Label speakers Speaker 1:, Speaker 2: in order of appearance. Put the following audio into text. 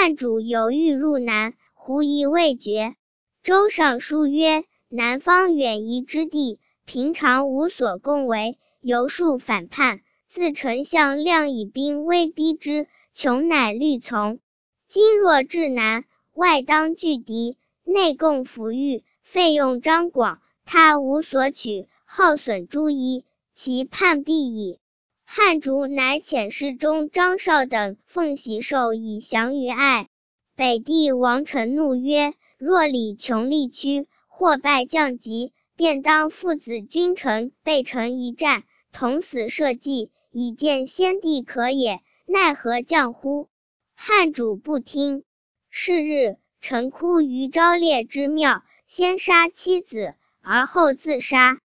Speaker 1: 汉主犹豫入南，狐疑未决。周上书曰：南方远夷之地，平常无所攻为，由数反叛，自丞相亮以兵威逼之，穷乃虑从。今若至南，外当拒敌，内共服御，费用张广，他无所取，耗损诸夷，其叛必矣。汉主乃遣侍中张绍等奉喜寿以降于爱。北帝王臣怒曰：若李穷力屈，或败将籍，便当父子君臣备城一战，同死社稷，以见先帝可也，奈何降乎？汉主不听。是日，臣哭于昭烈之庙，先杀妻子，而后自杀。